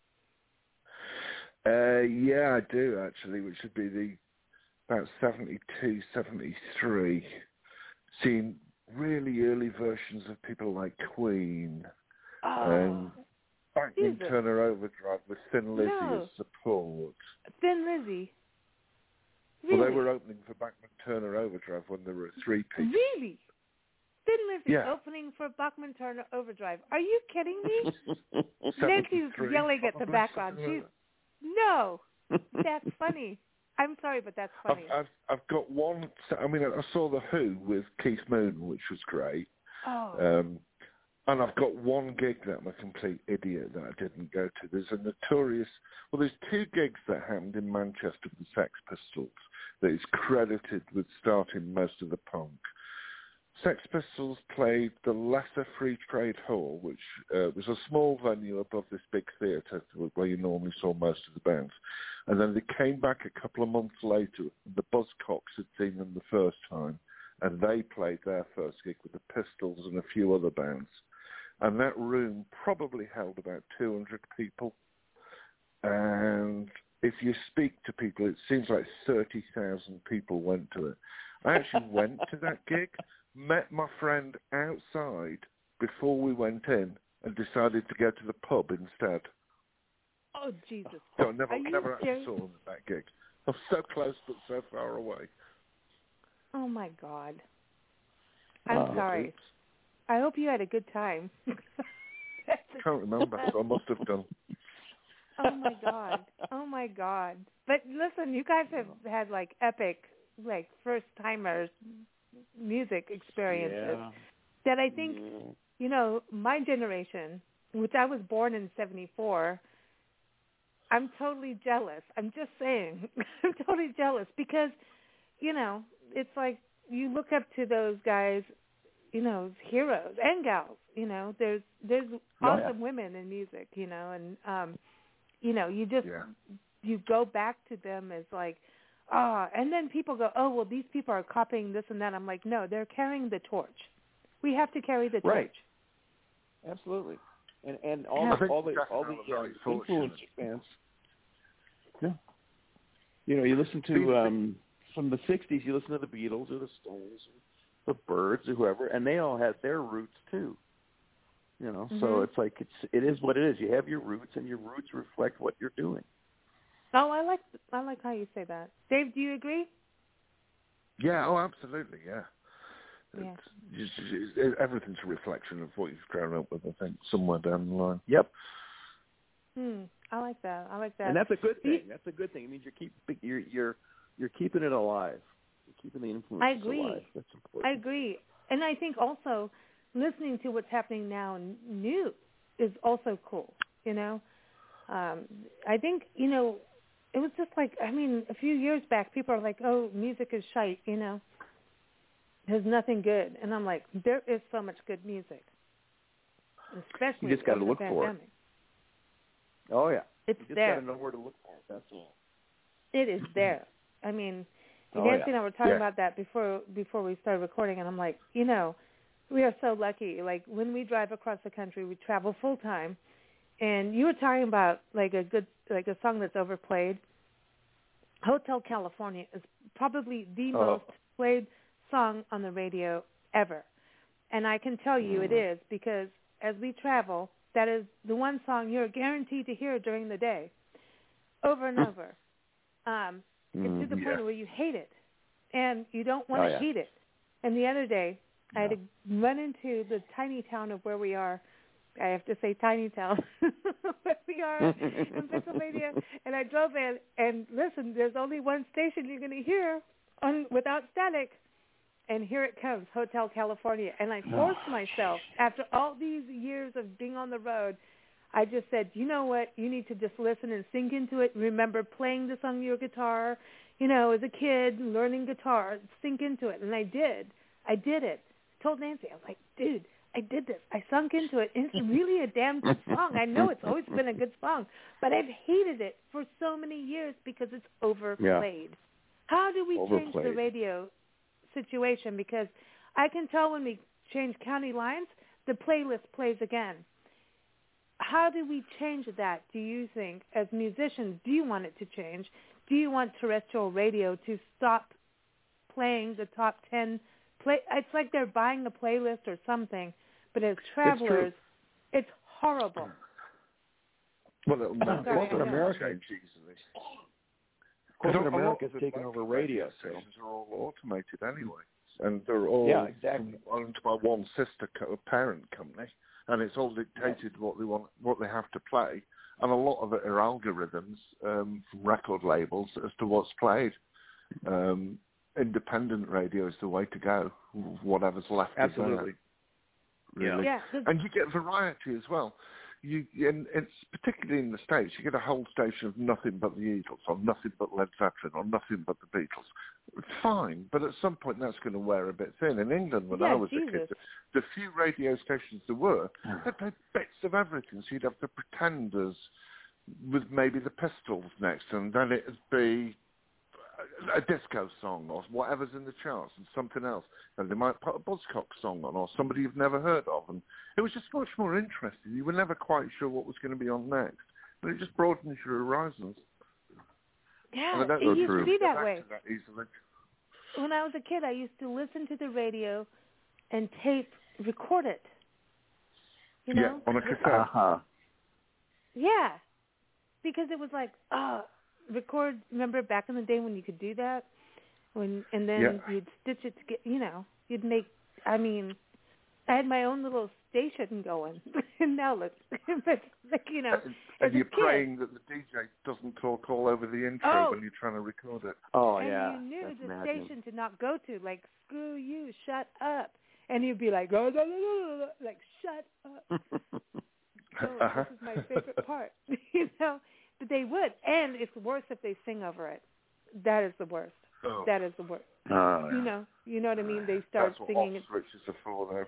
Uh, yeah, I do actually, which would be the about seventy-two, seventy-three. Seeing really early versions of people like Queen Oh, and Bachman Jesus. Turner Overdrive with Thin Lizzy No. as support. Thin Lizzy. Really? Well, they were opening for Bachman Turner Overdrive when they were a three-piece. Really? Thin Lizzy Yeah. opening for Bachman Turner Overdrive. Are you kidding me? Nancy's seventy-three, yelling at the probably, background. something She's like no. That's funny. I'm sorry, but that's that. funny. I've, I've I've got one. I mean, I saw the Who with Keith Moon, which was great. Oh. Um, and I've got one gig that I'm a complete idiot that I didn't go to. There's a notorious, well, there's two gigs that happened in Manchester with the Sex Pistols that is credited with starting most of the punk. Sex Pistols played the Lesser Free Trade Hall, which uh, was a small venue above this big theatre where you normally saw most of the bands. And then they came back a couple of months later. The Buzzcocks had seen them the first time, and they played their first gig with the Pistols and a few other bands. And that room probably held about two hundred people. And if you speak to people, it seems like thirty thousand people went to it. I actually went to that gig, met my friend outside before we went in, and decided to go to the pub instead. Oh, Jesus. So I never, Are you never actually serious? saw them at that gig. I'm so close but so far away. Oh my God. I'm Uh, sorry. oops. I hope you had a good time. Can't remember, so I must have done. Oh my God. Oh my God. But listen, you guys have had like epic, like first timers music experiences Yeah. that I think, Yeah. you know, my generation, which I was born in seventy-four, I'm totally jealous. I'm just saying. I'm totally jealous because, you know, it's like you look up to those guys, you know, heroes and gals, you know, there's there's Oh, awesome yeah. women in music, you know, and um you know, you just Yeah. you go back to them as like, ah, and then people go, oh, well, these people are copying this and that. I'm like, no, they're carrying the torch. We have to carry the Right. torch. Absolutely. And and all I the think all the Jeff all and I the were uh, very fortunate. influence bands. Yeah. You know, you listen to um from the sixties, you listen to the Beatles or the Stones or the Byrds or whoever, and they all had their roots too. You know, Mm-hmm. so it's like it's it is what it is. You have your roots, and your roots reflect what you're doing. Oh, I like I like how you say that. Dave, do you agree? Yeah, oh, absolutely, yeah. Yeah. It's, it's, it's, everything's a reflection of what you've grown up with, I think, somewhere down the line. Yep. Hmm. I like that. I like that. And that's a good You- thing. That's a good thing. It means you're keep you're you're you're keeping it alive. You're keeping the influence I agree. alive. That's important. I agree. And I think also listening to what's happening now in new is also cool, you know. Um, I think, you know, it was just like, I mean, a few years back, people are like, oh, music is shite, you know. There's nothing good. And I'm like, there is so much good music, especially You just got to over look the for it. pandemic. Oh yeah. It's You just there. got to know where to look for it. That's all. It is there. I mean, Oh, Nancy yeah. and I were talking Yeah. about that before before we started recording, and I'm like, you know, we are so lucky. Like when we drive across the country, we travel full time, and you were talking about like a good like a song that's overplayed. Hotel California is probably the Oh. most played song on the radio ever, and I can tell you Mm. it is because as we travel, that is the one song you're guaranteed to hear during the day, over and over. Um, it's to the Mm, point yeah. where you hate it, and you don't want Oh, to yeah. hate it. And the other day, I had Yeah. to run into the tiny town of where we are. I have to say tiny town, where we are in Pennsylvania. And I drove in, and listen, there's only one station you're going to hear on without static. And here it comes, Hotel California. And I forced myself, after all these years of being on the road, I just said, you know what, you need to just listen and sink into it. Remember playing this on your guitar, you know, as a kid, learning guitar, sink into it. And I did. I did it. I told Nancy, I was like, dude, I did this. I sunk into it. And it's really a damn good song. I know it's always been a good song, but I've hated it for so many years because it's overplayed. Yeah. How do we Overplayed. change the radio situation? Because I can tell when we change county lines, the playlist plays again. How do we change that, do you think, as musicians? Do you want it to change? Do you want terrestrial radio to stop playing the top ten? Play? It's like they're buying the playlist or something, but as travelers, it's, it's horrible. Well, it'll never Sorry, it'll I never know. change easily. Corporate a lot America's of the taken local over radio, so. stations are all automated anyway, and they're all Yeah, exactly. owned by one sister co- parent company, and it's all dictated what they want, what they have to play, and a lot of it are algorithms um, from record labels as to what's played. Um, independent radio is the way to go. Whatever's left Absolutely. is there. Really. Yeah. And you get variety as well. You, and it's particularly in the States, you get a whole station of nothing but the Eagles, or nothing but Led Zeppelin, or nothing but the Beatles. It's fine, but at some point that's going to wear a bit thin. In England, when yeah, I was Jesus. a kid, the, the few radio stations there were, they played bits of everything. So you'd have the Pretenders with maybe the Pistols next, and then it'd be a disco song or whatever's in the charts and something else. And they might put a Buzzcock song on or somebody you've never heard of. And it was just much more interesting. You were never quite sure what was going to be on next. But it just broadens your horizons. Yeah, and I don't it think used we to can be go that back way. to that easily. When I was a kid, I used to listen to the radio and tape, record it. You know? Yeah, on a cassette. Uh-huh. Yeah, because it was like, oh, record. Remember back in the day when you could do that, when and then Yeah. you'd stitch it to get. You know, you'd make. I mean, I had my own little station going, and now look, but like you know, And, as and you're a kid, praying that the D J doesn't talk all over the intro Oh. when you're trying to record it. Oh and yeah, you knew that's the maddening. station to not go to, like screw you, shut up, and you'd be like, oh, no, no, no, no, like shut up. Oh, Uh-huh. this is my favorite part, you know. But they would, and it's worse if they sing over it. That is the worst. Oh. That is the worst. Oh, You yeah. know, you know what I mean. They start That's what singing off it. switches are for, though.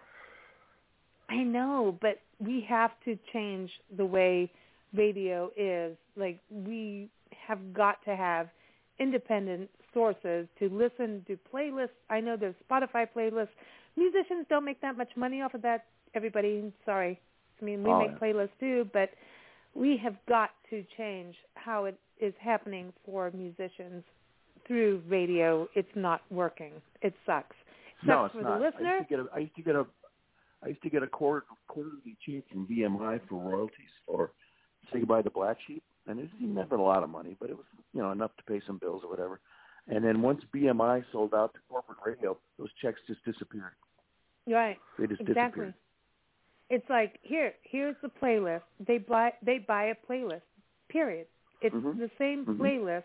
I know, but we have to change the way radio is. Like, we have got to have independent sources to listen to playlists. I know there's Spotify playlists. Musicians don't make that much money off of that. Everybody, sorry. I mean, we Oh, make yeah. playlists too, but we have got to change how it is happening for musicians through radio. It's not working. It sucks. Sucks No, it's for not. the listener. I used to get a, I used to get a, I used to get a quarter, quarterly check from B M I for royalties or Say Goodbye to Black Sheep, and it didn't have a lot of money, but it was, you know, enough to pay some bills or whatever. And then once B M I sold out to corporate radio, those checks just disappeared. Right. They just Exactly. disappeared. It's like, here, here's the playlist. They buy they buy a playlist. Period. It's Mhm. the same Mhm. playlist.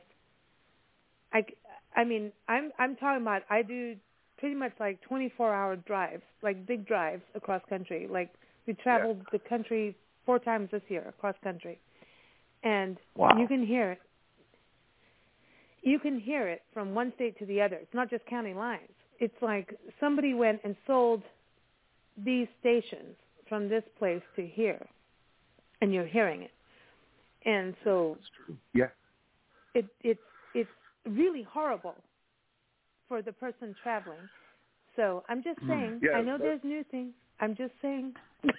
I, I mean, I'm I'm talking about I do pretty much like twenty-four hour drives, like big drives across country. Like we traveled the country four times this year across country. And Wow. you can hear it. You can hear it from one state to the other. It's not just county lines. It's like somebody went and sold these stations from this place to here, and you're hearing it. And so That's true. Yeah. it, it's it's really horrible for the person traveling. So I'm just saying, Yeah, I know but- there's new things. I'm just saying.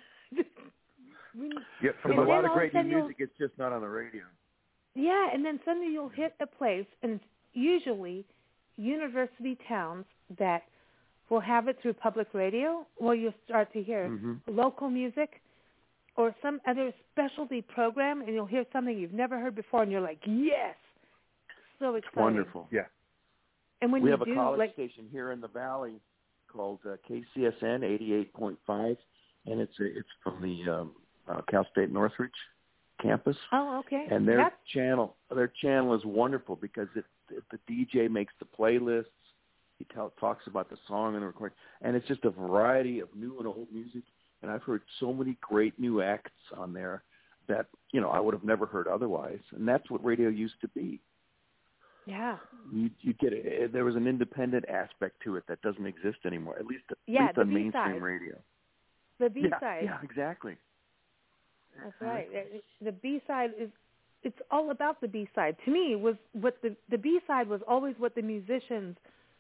Yeah, from There's And a then lot of all of a great new sudden you'll- music. It's just not on the radio. Yeah, and then suddenly you'll hit a place, and it's usually university towns that will have it through public radio, where you'll start to hear Mhm. local music or some other specialty program, and you'll hear something you've never heard before, and you're like, yes, so It's exciting. wonderful. Yeah. And when we you have a do, college like, station here in the valley called uh, K C S N eighty-eight point five, and it's a, it's from the um, uh, Cal State Northridge campus. oh, okay, And their that's channel, their channel is wonderful because it, it, the D J makes the playlists. He tell, talks about the song and the recording, and it's just a variety of new and old music. And I've heard so many great new acts on there that you know I would have never heard otherwise. And that's what radio used to be. yeah, You you get it. There was an independent aspect to it that doesn't exist anymore. At least, at Yeah, least the on B-side. mainstream radio. the B Yeah, side. yeah, exactly. That's right. It- The B side is it's all about the B side. To me, was what the the B side was always what the musicians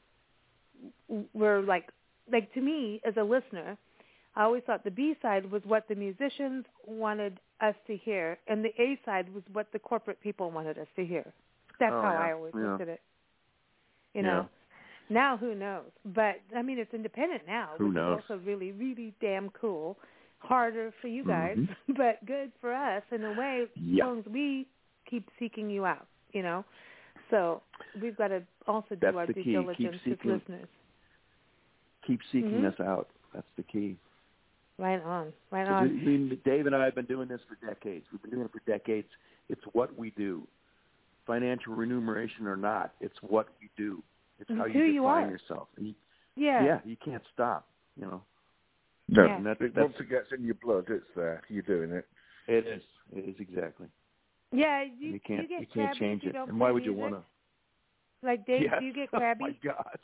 w- were like. Like to me, as a listener, I always thought the B side was what the musicians wanted us to hear, and the A side was what the corporate people wanted us to hear. That's Oh, how yeah, I always yeah. looked at it. You know. Now who knows? But I mean, it's independent now, Who which knows? is also really, really damn cool. Harder for you guys, Mhm. but good for us in a way. Yeah. As long as we keep seeking you out, you know. So we've got to also do That's our the due key. Keep diligence as seeking- listeners. Keep seeking Mhm. us out. That's the key. Right on, right 'Cause on. we, we, Dave and I have been doing this for decades. We've been doing it for decades. It's what we do. Financial remuneration or not, it's what we do. It's It's how who you you define are. yourself. And you, Yeah. yeah, you can't stop. You know, No. Yeah. and that's, It, that's once it gets in your blood, it's there. You're doing it. it is. It is exactly. Yeah, And you, you can't you get you can't crabby change if you it. don't And why play would you music? want to? Like Dave, Yes. do you get Oh my crabby? God.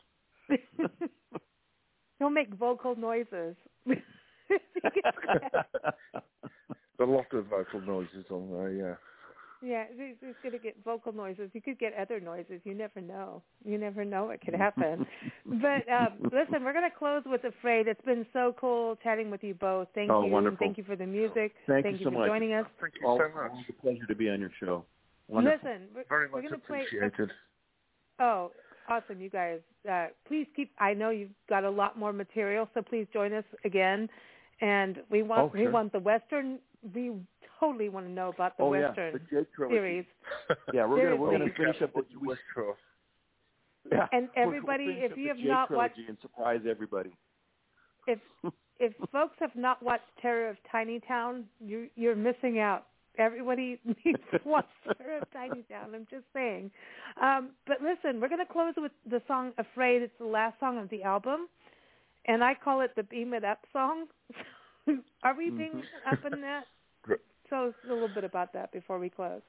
Don't make vocal noises. You get crabby. A lot of vocal noises on there, yeah. Yeah, he's he's going to get vocal noises. You could get other noises. You never know. You never know what could happen. But um, listen, we're going to close with Afraid. It's been so cool chatting with you both. Thank Oh, you. wonderful. Thank you for the music. Thank Thank you you so for much. joining us. Thank you All, so much. always a pleasure to be on your show. Wonderful. Listen, we're, Very we're much going to play. appreciated. Oh, awesome, you guys. Uh, please keep, I know you've got a lot more material, so please join us again. And we want Oh, we sure. want the Western, we totally want to know about the oh Western yeah, the Jake trilogy. series. Yeah, we're gonna we're Seriously. gonna finish up the we, yeah, And we'll- everybody, we'll finish if up you the have Jake not trilogy watched, and surprise everybody. if if folks have not watched Terror of Tiny Town, you you're missing out. Everybody needs to watch Terror of Tiny Town. I'm just saying. Um, but listen, we're going to close with the song "Afraid." It's the last song of the album, and I call it the "Beam It Up" song. Are we being mm-hmm. up in that? Tell us a little bit about that before we close.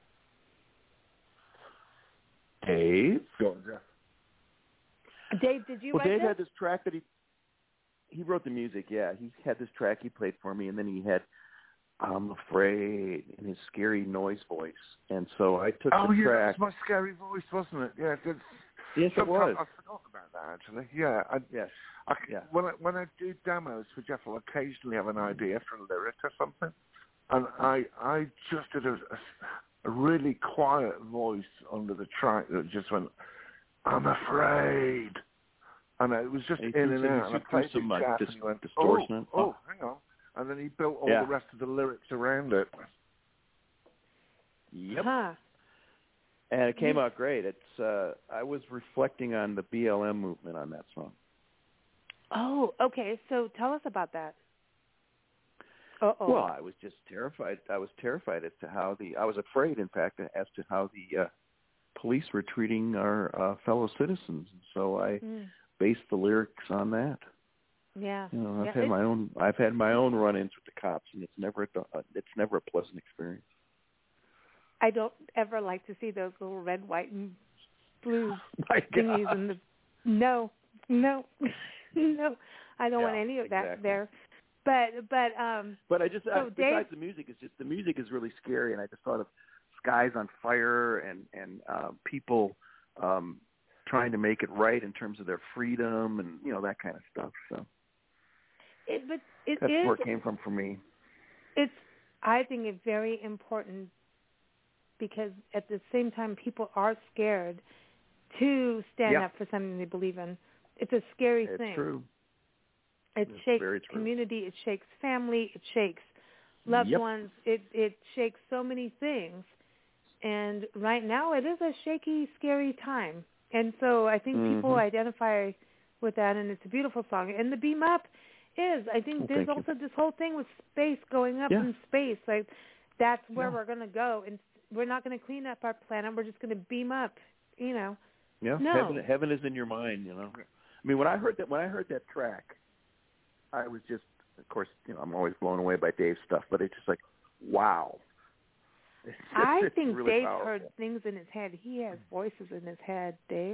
Dave? Go on, Jeff. Dave, did you well, write Dave this? had this track that he he wrote the music. Yeah, he had this track he played for me, and then he had "I'm Afraid" in his scary noise voice, and so I took oh, the yeah, track. that was my scary voice, wasn't it? Yeah, it's, Yes, it was. I forgot about that actually. Yeah, I, Yes. I, Yeah. When I when I do demos for Jeff, I'll occasionally have an idea for a lyric or something, and I I just did a, a, a really quiet voice under the track that just went, "I'm afraid," and it was just And in he and threw- out. he And I threw played some, it like, Jeff, dis- and he went, distortion. "Oh, oh, hang on," and then he built all Yeah. the rest of the lyrics around it. Yep. Huh. And it came out great. It's uh, I was reflecting on the B L M movement on that song. Oh, okay. So tell us about that. Uh-oh. Well, I was just terrified. I was terrified as to how the. I was afraid, in fact, as to how the uh, police were treating our uh, fellow citizens. So I Mm. based the lyrics on that. Yeah. You know, I've Yeah, had it- my own. I've had my own run-ins with the cops, and it's never. A, it's never a pleasant experience. I don't ever like to see those little red, white, and blue My thingies God. in the. No, no, no. I don't Yeah, want any of that exactly. there. But but um. But I just So uh, Dave- besides the music, it's just the music is really scary, and I just thought of skies on fire and and uh, people um, trying to make it right in terms of their freedom and you know that kind of stuff. So It, but it that's is. where it came from for me. It's. I think it's very important because at the same time people are scared to stand Yeah. up for something they believe in. It's a scary It's thing. true. It It's shakes very true. community. It shakes family. It shakes loved Yep. ones. It it shakes so many things. And right now, it is a shaky, scary time. And so I think Mm-hmm. people identify with that, and it's a beautiful song. And the Beam Up is, I think Well, there's thank you. also this whole thing with space, going up Yeah. in space. Like that's where Yeah. we're going to go. And we're not going to clean up our planet. We're just going to beam up, you know. Yeah, No. heaven, heaven is in your mind. You know, I mean, when I heard that, when I heard that track, I was just, of course, you know, I'm always blown away by Dave's stuff, but it's just like, wow. It's just, I it's think really Dave powerful. heard things in his head. He has voices in his head, Dave.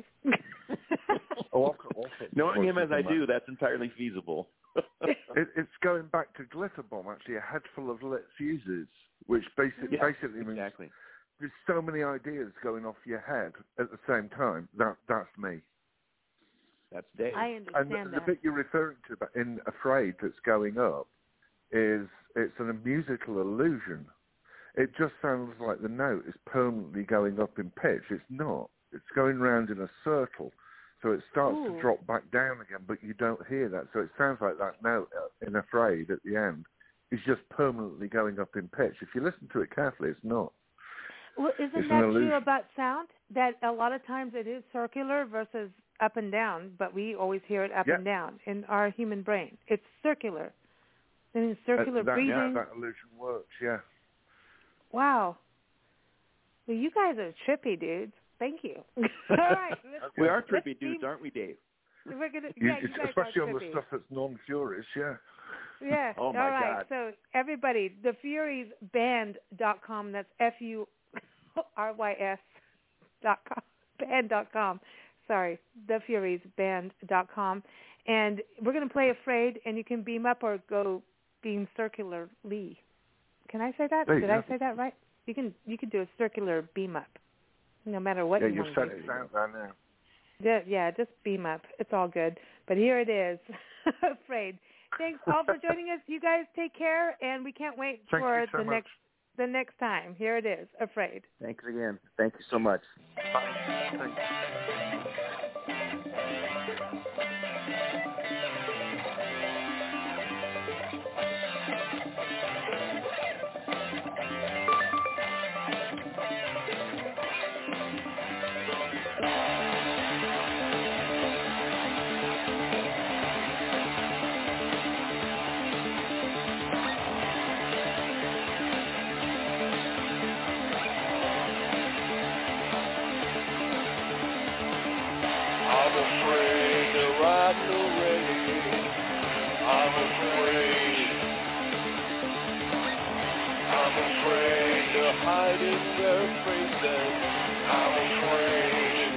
Oh, I've got all sorts of Knowing him as voices I in do, that's entirely feasible. It, it's going back to Glitter Bomb, actually, a head full of lit fuses, which basic, Yeah, basically means exactly. there's so many ideas going off your head at the same time. That That's me. That's Dave. I And understand the, the that. bit you're referring to in Afraid that's going up is it's a musical illusion. It just sounds like the note is permanently going up in pitch. It's not. It's going round in a circle. So it starts Ooh. to drop back down again, but you don't hear that. So it sounds like that note in Afraid at the end is just permanently going up in pitch. If you listen to it carefully, it's not. Well, isn't It's that an illusion. true about sound? That a lot of times it is circular versus up and down, but we always hear it up Yeah. and down in our human brain. It's circular. I mean, circular that, breathing. Yeah, that illusion works, yeah. Wow. Well, you guys are trippy dudes. Thank you. All right. Let's, We are let's trippy dudes, beam- aren't we, Dave? We're gonna, You, yeah, you it's- guys especially are on the trippy. stuff that's non-furious, yeah. Yeah. Oh, my All right. God. So everybody, the furies band dot com. That's F U R Y S dot com. Band dot com. Sorry, the furies band dot com. And we're going to play Afraid, and you can beam up or go beam circularly. Can I say that? There you Did go. I say that right? You can you can do a circular beam up, no matter what Yeah, you you've want said to do. it down there now. Yeah, yeah, just beam up. It's all good. But here it is. Afraid. Thanks all for joining us. You guys take care, and we can't wait Thank for you so the much. next the next time. Here it is. Afraid. Thanks again. Thank you so much. Thanks. masquerade. I'm afraid. I'm afraid to hide in their faces. I'm afraid.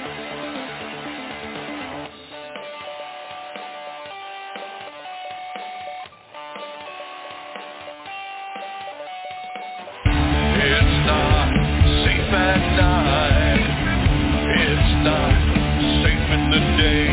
It's not safe at night. It's not safe in the day.